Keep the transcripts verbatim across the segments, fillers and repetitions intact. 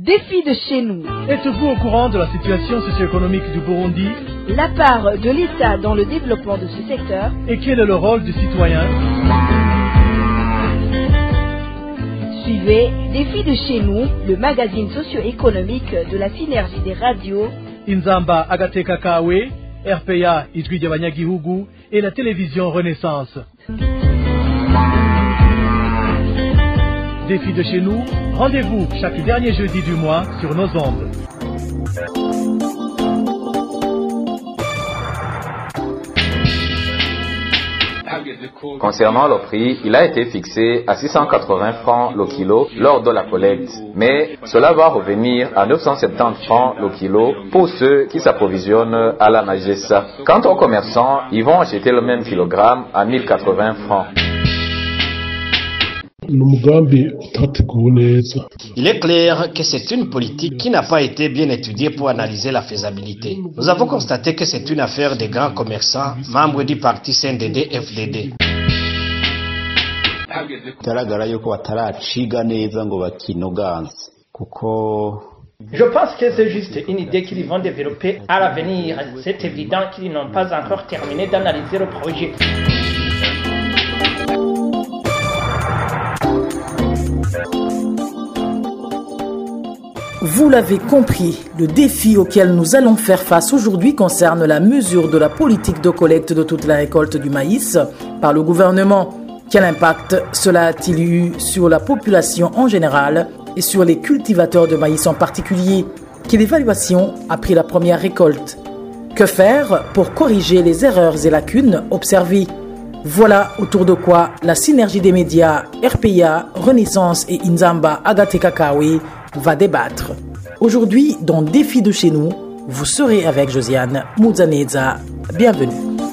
Défi de chez nous. Êtes-vous au courant de la situation socio-économique du Burundi? La part de l'État dans le développement de ce secteur. Et quel est le rôle du citoyen? Suivez Défi de chez nous, le magazine socio-économique de la synergie des radios Inzamba Agateka Kawe, R P A Ijwi ry'Abanyagihugu et la télévision Renaissance. Défi de chez nous, rendez-vous chaque dernier jeudi du mois sur nos ondes. Concernant le prix, il a été fixé à six cent quatre-vingts francs le kilo lors de la collecte. Mais cela va revenir à neuf cent soixante-dix francs le kilo pour ceux qui s'approvisionnent à la Nagessa. Quant aux commerçants, ils vont acheter le même kilogramme à mille quatre-vingts francs. Il est clair que c'est une politique qui n'a pas été bien étudiée pour analyser la faisabilité. Nous avons constaté que c'est une affaire des grands commerçants, membres du parti C N D D F D D. Je pense que c'est juste une idée qu'ils vont développer à l'avenir. C'est évident qu'ils n'ont pas encore terminé d'analyser le projet. Vous l'avez compris, le défi auquel nous allons faire face aujourd'hui concerne la mesure de la politique de collecte de toute la récolte du maïs par le gouvernement. Quel impact cela a-t-il eu sur la population en général et sur les cultivateurs de maïs en particulier? Quelle évaluation après la première récolte? Que faire pour corriger les erreurs et lacunes observées? Voilà autour de quoi la synergie des médias R P A, Renaissance et Inzamba Agateka Kawe va débattre. Aujourd'hui, dans Défi de chez nous, vous serez avec Josiane Mouzaneza. Bienvenue.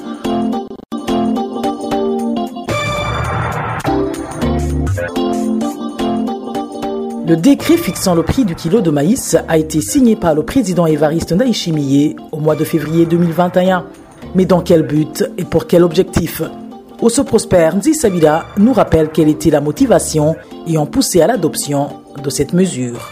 Le décret fixant le prix du kilo de maïs a été signé par le président Évariste Ndayishimiye au mois de février deux mille vingt et un. Mais dans quel but et pour quel objectif? Osso Prosper Nzisabila nous rappelle quelle était la motivation ayant poussé à l'adoption de cette mesure.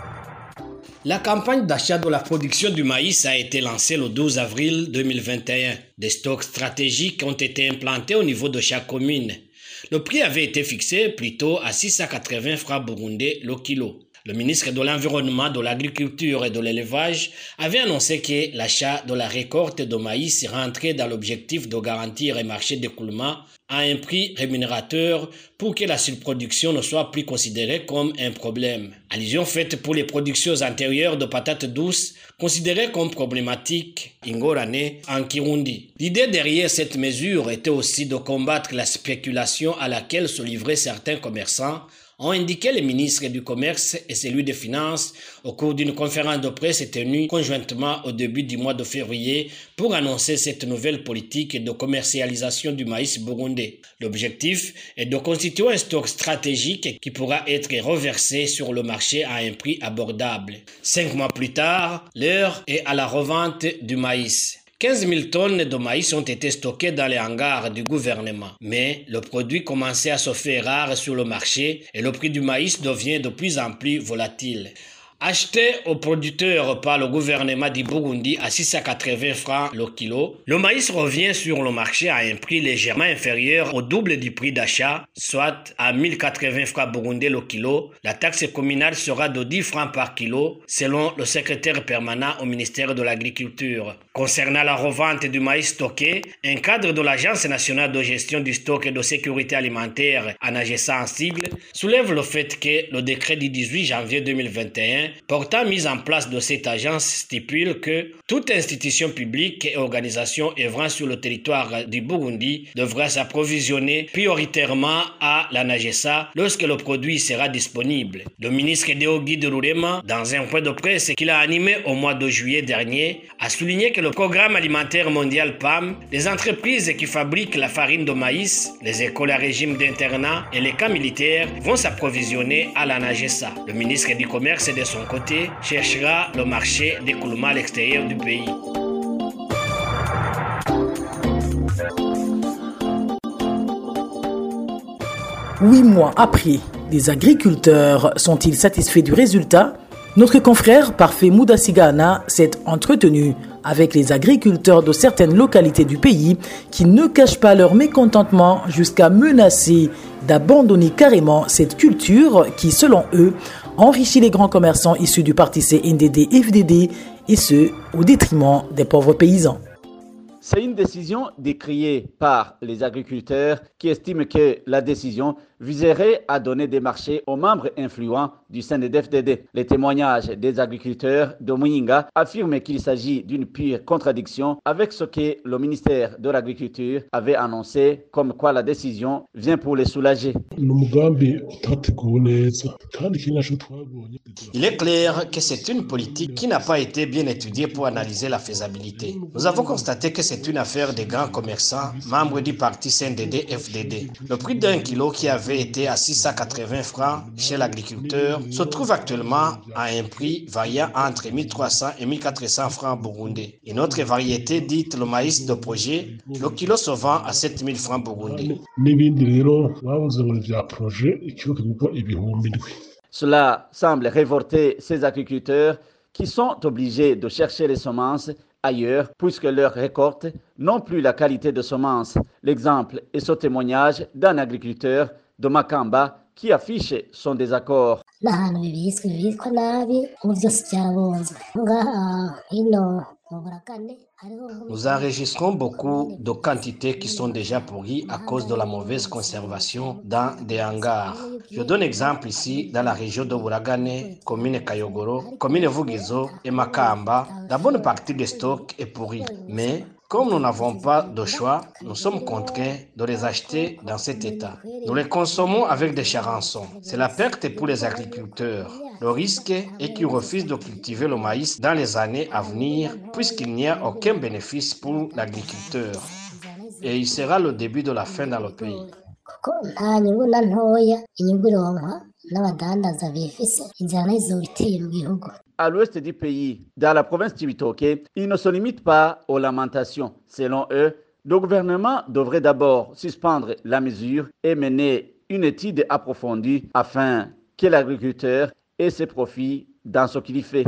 La campagne d'achat de la production du maïs a été lancée le douze avril deux mille vingt et un. Des stocks stratégiques ont été implantés au niveau de chaque commune. Le prix avait été fixé plutôt à six cent quatre-vingts francs burundais le kilo. Le ministre de l'Environnement, de l'Agriculture et de l'Élevage avait annoncé que l'achat de la récolte de maïs rentrait dans l'objectif de garantir un marché d'écoulement à un prix rémunérateur pour que la surproduction ne soit plus considérée comme un problème. Allusion faite pour les productions antérieures de patates douces considérées comme problématiques ingorane en Kirundi. L'idée derrière cette mesure était aussi de combattre la spéculation à laquelle se livraient certains commerçants, ont indiqué les ministres du Commerce et celui des Finances au cours d'une conférence de presse tenue conjointement au début du mois de février pour annoncer cette nouvelle politique de commercialisation du maïs burundais. L'objectif est de constituer un stock stratégique qui pourra être reversé sur le marché à un prix abordable. Cinq mois plus tard, l'heure est à la revente du maïs. quinze mille tonnes de maïs ont été stockées dans les hangars du gouvernement. Mais le produit commençait à se faire rare sur le marché et le prix du maïs devient de plus en plus volatile. Acheté aux producteurs par le gouvernement du Burundi à six cent quatre-vingts francs le kilo, le maïs revient sur le marché à un prix légèrement inférieur au double du prix d'achat, soit à mille quatre-vingts francs burundais le kilo. La taxe communale sera de dix francs par kilo, selon le secrétaire permanent au ministère de l'Agriculture. Concernant la revente du maïs stocké, un cadre de l'Agence nationale de gestion du stock et de sécurité alimentaire, ANAGESA en sigle, soulève le fait que le décret du dix-huit janvier deux mille vingt et un portant mise en place de cette agence stipule que toute institution publique et organisation œuvrant sur le territoire du Burundi devra s'approvisionner prioritairement à la NAGESA lorsque le produit sera disponible. Le ministre Deogi de Rurema, dans un point de presse qu'il a animé au mois de juillet dernier, a souligné que le programme alimentaire mondial P A M, les entreprises qui fabriquent la farine de maïs, les écoles à régime d'internat et les camps militaires vont s'approvisionner à la NAGESA. Le ministre du Commerce, de son côté, cherchera le marché d'écoulement à l'extérieur du pays. Huit mois après, les agriculteurs sont-ils satisfaits du résultat? Notre confrère Parfait Moudasigana s'est entretenu avec les agriculteurs de certaines localités du pays qui ne cachent pas leur mécontentement jusqu'à menacer d'abandonner carrément cette culture qui, selon eux, enrichit les grands commerçants issus du parti C N D D F D D et ce, au détriment des pauvres paysans. C'est une décision décriée par les agriculteurs qui estiment que la décision viserait à donner des marchés aux membres influents du C N D D F D D. Les témoignages des agriculteurs de Muyinga affirment qu'il s'agit d'une pure contradiction avec ce que le ministère de l'Agriculture avait annoncé, comme quoi la décision vient pour les soulager. Il est clair que c'est une politique qui n'a pas été bien étudiée pour analyser la faisabilité. Nous avons constaté que c'est une affaire des grands commerçants, membres du parti C N D D F D D. Le prix d'un kilo qui avait été à six cent quatre-vingts francs chez l'agriculteur se trouve actuellement à un prix variant entre mille trois cents et mille quatre cents francs burundais. Une autre variété dite le maïs de projet, le kilo se vend à sept mille francs burundais. Cela semble révolter ces agriculteurs qui sont obligés de chercher les semences ailleurs puisque leurs récoltes n'ont plus la qualité de semences. L'exemple est ce témoignage d'un agriculteur de Makamba qui affiche son désaccord. Nous enregistrons beaucoup de quantités qui sont déjà pourries à cause de la mauvaise conservation dans des hangars. Je donne exemple ici dans la région de Buragane, commune Kayogoro, commune Vugizo et Makamba. La bonne partie des stocks est pourrie, mais comme nous n'avons pas de choix, nous sommes contraints de les acheter dans cet état. Nous les consommons avec des charançons. C'est la perte pour les agriculteurs. Le risque est qu'ils refusent de cultiver le maïs dans les années à venir puisqu'il n'y a aucun bénéfice pour l'agriculteur. Et il sera le début de la fin dans le pays. À l'ouest du pays, dans la province de Cibitoke, ils ne se limitent pas aux lamentations. Selon eux, le gouvernement devrait d'abord suspendre la mesure et mener une étude approfondie afin que l'agriculteur ait ses profits dans ce qu'il fait.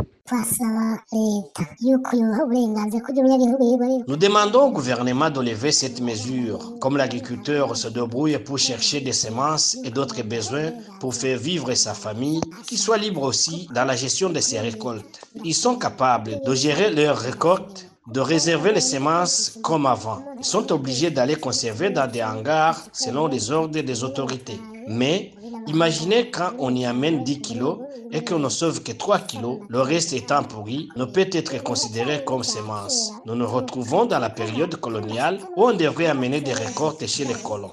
Nous demandons au gouvernement de lever cette mesure, comme l'agriculteur se débrouille pour chercher des semences et d'autres besoins pour faire vivre sa famille, qu'il soit libre aussi dans la gestion de ses récoltes. Ils sont capables de gérer leurs récoltes, de réserver les semences comme avant. Ils sont obligés d'aller conserver dans des hangars selon les ordres des autorités. Mais imaginez quand on y amène dix kilos et qu'on ne sauve que trois kilos, le reste étant pourri, ne peut être considéré comme semence. Nous nous retrouvons dans la période coloniale où on devrait amener des récoltes chez les colons.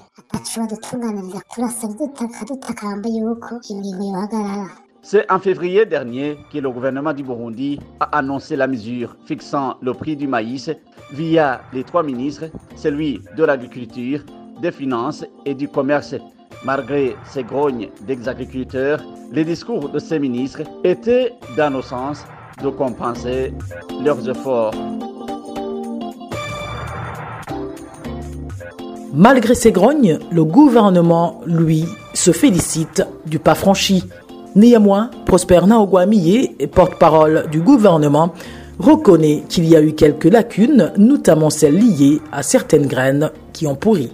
C'est en février dernier que le gouvernement du Burundi a annoncé la mesure fixant le prix du maïs via les trois ministres, celui de l'agriculture, des finances et du commerce. Malgré ces grognes des agriculteurs, les discours de ces ministres étaient dans le sens de compenser leurs efforts. Malgré ces grognes, le gouvernement, lui, se félicite du pas franchi. Néanmoins, Prosper Naogwamiye, porte-parole du gouvernement, reconnaît qu'il y a eu quelques lacunes, notamment celles liées à certaines graines qui ont pourri.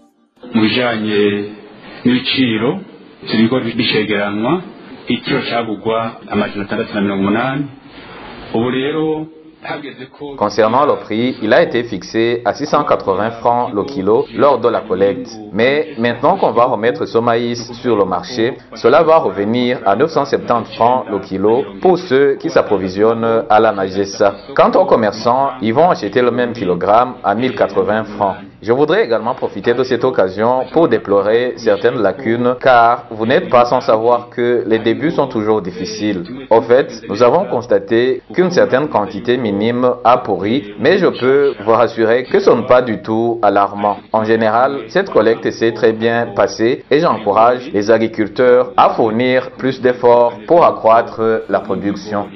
n'ibiciro turiko bishegeranwa ikiro cyagugwa amajana atandatu na mirongo umunani ubu rero. Concernant le prix, il a été fixé à six cent quatre-vingts francs le kilo lors de la collecte. Mais maintenant qu'on va remettre ce maïs sur le marché, cela va revenir à neuf cent soixante-dix francs le kilo pour ceux qui s'approvisionnent à la Magessa. Quant aux commerçants, ils vont acheter le même kilogramme à mille quatre-vingts francs. Je voudrais également profiter de cette occasion pour déplorer certaines lacunes, car vous n'êtes pas sans savoir que les débuts sont toujours difficiles. Au fait, nous avons constaté qu'une certaine quantité minime a pourri, mais je peux vous rassurer que ce n'est pas du tout alarmant. En général, cette collecte s'est très bien passée et j'encourage les agriculteurs à fournir plus d'efforts pour accroître la production.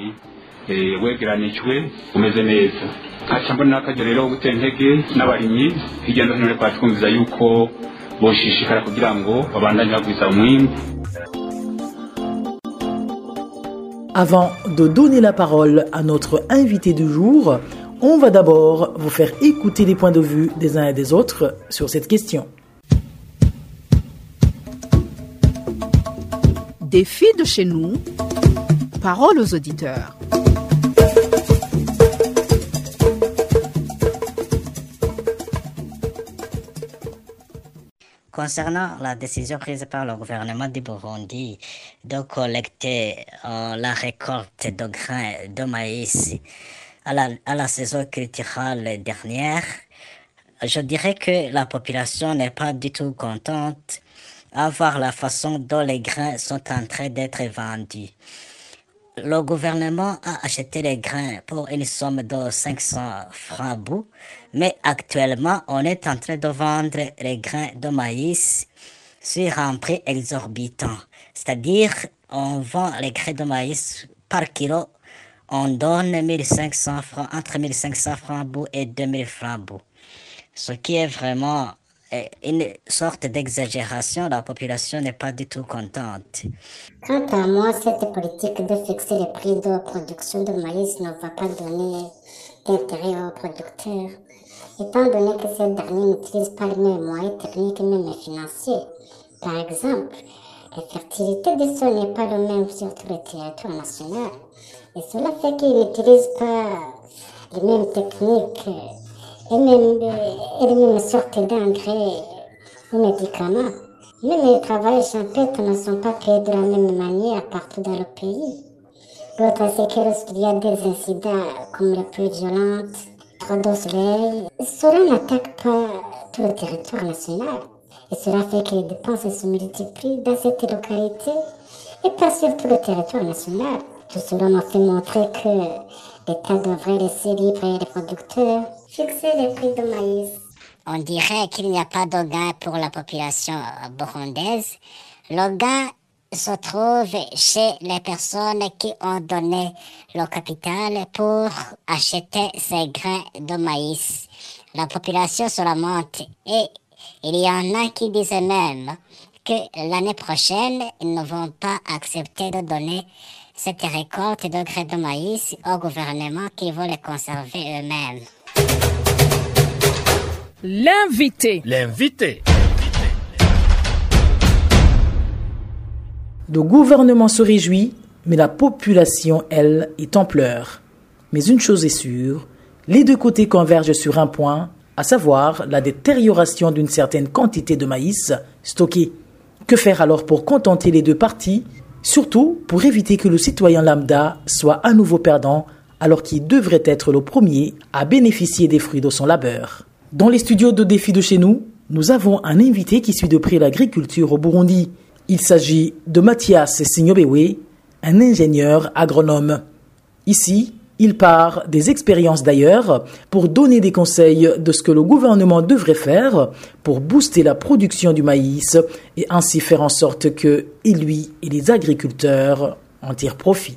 aca mbona n'akajya rero gutera intege n'abarimyi hirya no hino twatwumviza yuko boshishikara kugira ngo babandanye bagwiza umwimbu. Avant de donner la parole à notre invité du jour, on va d'abord vous faire écouter les points de vue des uns et des autres sur cette question. Des filles de chez nous, parole aux auditeurs. Concernant la décision prise par le gouvernement du Burundi de collecter euh, la récolte de grains de maïs à la, à la saison culturelle dernière, je dirais que la population n'est pas du tout contente à voir la façon dont les grains sont en train d'être vendus. Le gouvernement a acheté les grains pour une somme de cinq cents francs bout, mais actuellement, on est en train de vendre les grains de maïs sur un prix exorbitant. C'est-à-dire, on vend les grains de maïs par kilo, on donne mille cinq cents francs, entre mille cinq cents francs bout et deux mille francs bout. Ce qui est vraiment une sorte d'exagération, la population n'est pas du tout contente. Quant à moi, cette politique de fixer les prix de production de maïs ne va pas donner d'intérêt aux producteurs, étant donné que ces derniers n'utilisent pas les mêmes moyens techniques et même financiers. Par exemple, la fertilité des sols n'est pas le même sur tout le territoire national, et cela fait qu'ils n'utilisent pas les mêmes techniques et même, et les mêmes sortes d'engrais ou médicaments. Même les travailleurs champêtres ne sont pas payés de la même manière partout dans le pays. L'autre, c'est que lorsqu'il y a des incidents comme les pluies violentes, trop de soleil, cela n'attaque pas tout le territoire national. Et cela fait que les dépenses se multiplient dans cette localité et pas sur tout le territoire national. Tout cela m'a fait montrer que l'État devrait laisser libre les producteurs fixer les prix de maïs. On dirait qu'il n'y a pas de gain pour la population burundaise. Le gain se trouve chez les personnes qui ont donné le capital pour acheter ces grains de maïs. La population se lamente et il y en a qui disent même que l'année prochaine, ils ne vont pas accepter de donner cette récolte de grains de maïs au gouvernement qui veut les conserver eux-mêmes. L'invité. L'invité. Le gouvernement se réjouit, mais la population, elle, est en pleurs. Mais une chose est sûre, les deux côtés convergent sur un point, à savoir la détérioration d'une certaine quantité de maïs stocké. Que faire alors pour contenter les deux parties, surtout pour éviter que le citoyen lambda soit à nouveau perdant, alors qu'il devrait être le premier à bénéficier des fruits de son labeur. Dans les studios de Défi de chez nous, nous avons un invité qui suit de près l'agriculture au Burundi. Il s'agit de Mathias Signobewe, un ingénieur agronome. Ici, il part des expériences d'ailleurs pour donner des conseils de ce que le gouvernement devrait faire pour booster la production du maïs et ainsi faire en sorte que lui et les agriculteurs en tirent profit.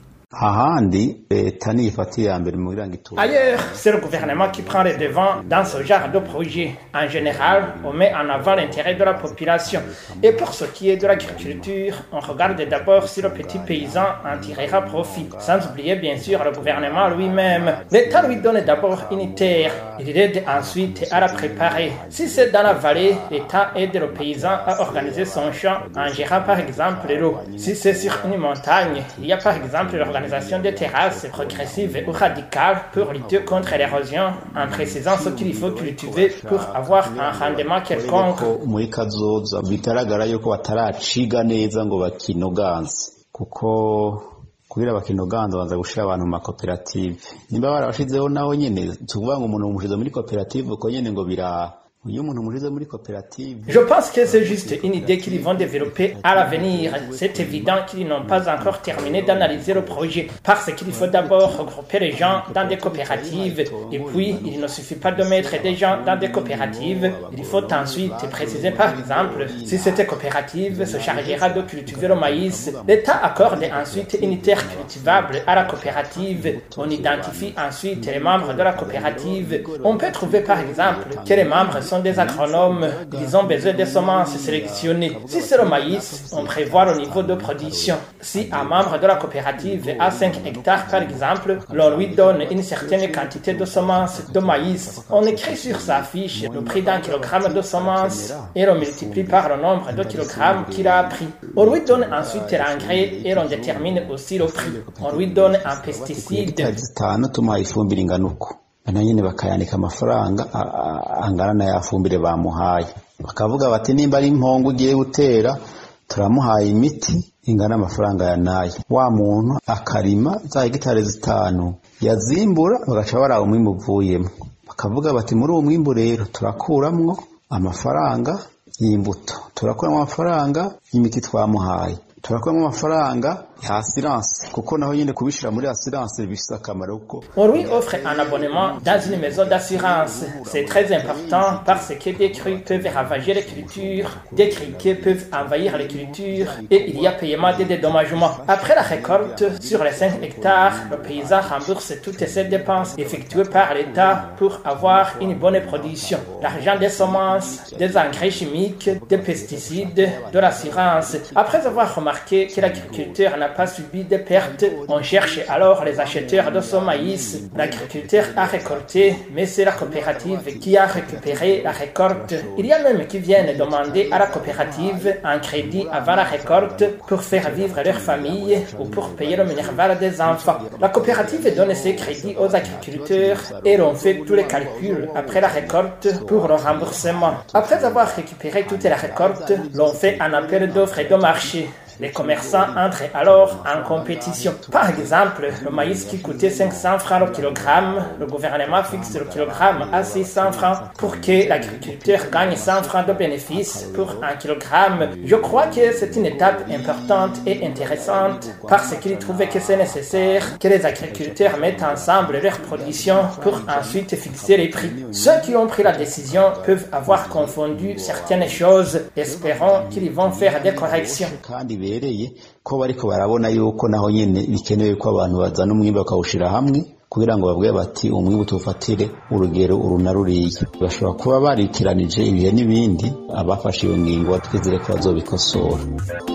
Ailleurs, c'est le gouvernement qui prend les devants dans ce genre de projet. En général, on met en avant l'intérêt de la population. Et pour ce qui est de l'agriculture, on regarde d'abord si le petit paysan en tirera profit. Sans oublier bien sûr le gouvernement lui-même. L'État lui donne d'abord une terre. Il l'aide ensuite à la préparer. Si c'est dans la vallée, l'État aide le paysan à organiser son champ en gérant par exemple l'eau. Si c'est sur une montagne, il y a par exemple l'organisation des terrasses progressives ou radicales pour lutter contre l'érosion en précisant ce qu'il faut cultiver pour avoir un rendement quelconque. kugira bakinoganza banza gushira abantu mu makoperative nimba barabashizeho naho nyene tuvuga ngo umuntu umushize muri koperative ko nyene ngo bira. Je pense que c'est juste une idée qu'ils vont développer à l'avenir. C'est évident qu'ils n'ont pas encore terminé d'analyser le projet parce qu'il faut d'abord regrouper les gens dans des coopératives et puis il ne suffit pas de mettre des gens dans des coopératives. Il faut ensuite préciser par exemple si cette coopérative se chargera de cultiver le maïs. L'État accorde ensuite une terre cultivable à la coopérative. On identifie ensuite les membres de la coopérative. On peut trouver par exemple que les membres sont des agronomes, ils ont besoin de semences sélectionnées. Si c'est le maïs, on prévoit le niveau de production. Si un membre de la coopérative a cinq hectares par exemple, l'on lui donne une certaine quantité de semences de maïs. On écrit sur sa fiche le prix d'un kilogramme de semences et l'on multiplie par le nombre de kilogrammes qu'il a pris. On lui donne ensuite l'engrais et l'on détermine aussi le prix. On lui donne un pesticide. nyine bakayandika amafaranga angana na yafumbire bamuhaye bakavuga bati nimba ari impongo ugiye gutera turamuhaye imiti ingana amafaranga ya nayo wa muntu akarima za hegitari zitanu yazimbura bagaca barawo mwimuvuyemo bakavuga bati muri uwo mwimbu rero turakuramwo amafaranga y'imbuto turakuramo amafaranga y'imiti twamuhaye turakuramo amafaranga ya assurance kuko naho nyine kubishira muri assurance bifite akamaro ko. On lui offre un abonnement dans une maison d'assurance. C'est très important parce que des crues peuvent ravager les cultures, des criquets peuvent envahir les cultures et il y a paiement des dédommagements. Après la récolte, sur les cinq hectares, le paysan rembourse toutes ses dépenses effectuées par l'État pour avoir une bonne production. L'argent des semences, des engrais chimiques, des pesticides, de l'assurance. Après avoir remarqué que l'agriculteur n'a pas subi de pertes, on cherche alors les acheteurs de son maïs. L'agriculteur a récolté, mais c'est la coopérative qui a récupéré la récolte. Il y a même qui viennent demander à la coopérative un crédit avant la récolte pour faire vivre leur famille ou pour payer le minerval des enfants. La coopérative donne ces crédits aux agriculteurs et l'on fait tous les calculs après la récolte pour le remboursement. Après avoir récupéré toute la récolte, l'on fait un appel d'offres et de marché. Les commerçants entrent alors en compétition. Par exemple, le maïs qui coûtait cinq cents francs le kilogramme, le gouvernement fixe le kilogramme à six cents francs pour que l'agriculteur gagne cent francs de bénéfice pour un kilogramme. Je crois que c'est une étape importante et intéressante parce qu'il trouve que c'est nécessaire que les agriculteurs mettent ensemble leur production pour ensuite fixer les prix. Ceux qui ont pris la décision peuvent avoir confondu certaines choses. Espérons qu'ils vont faire des corrections. ko bariko barabona yuko naho nyene bikenewe ko abantu bazana umwimbo bakawushira hamwe kugira ngo babwe bati umwimbo tufatire urugero urunaruriye bashobora kuba barikiranije ibihe n'ibindi abafashe iyo ngingo twizere ko bazobikosora.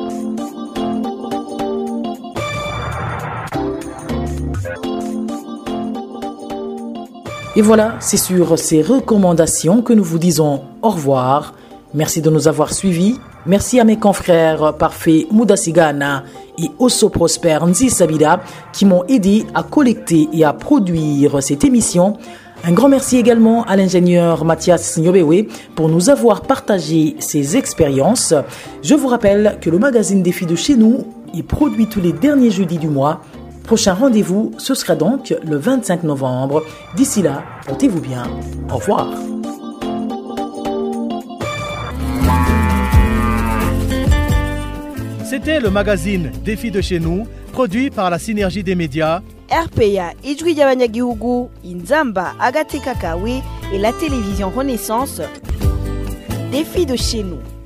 Et voilà, c'est sur ces recommandations que nous vous disons au revoir. Merci de nous avoir suivis. Merci à mes confrères Parfait Moudasigana et Osso Prosper Nzi Sabida qui m'ont aidé à collecter et à produire cette émission. Un grand merci également à l'ingénieur Mathias Nyobewe pour nous avoir partagé ses expériences. Je vous rappelle que le magazine Défi de chez nous est produit tous les derniers jeudis du mois. Prochain rendez-vous, ce sera donc le vingt-cinq novembre. D'ici là, portez-vous bien. Au revoir. C'était le magazine Défi de chez nous, produit par la synergie des médias R P A Ijwi ry'abanyagihugu, Inzamba Agateka Kawe et la télévision Renaissance. Défi de chez nous.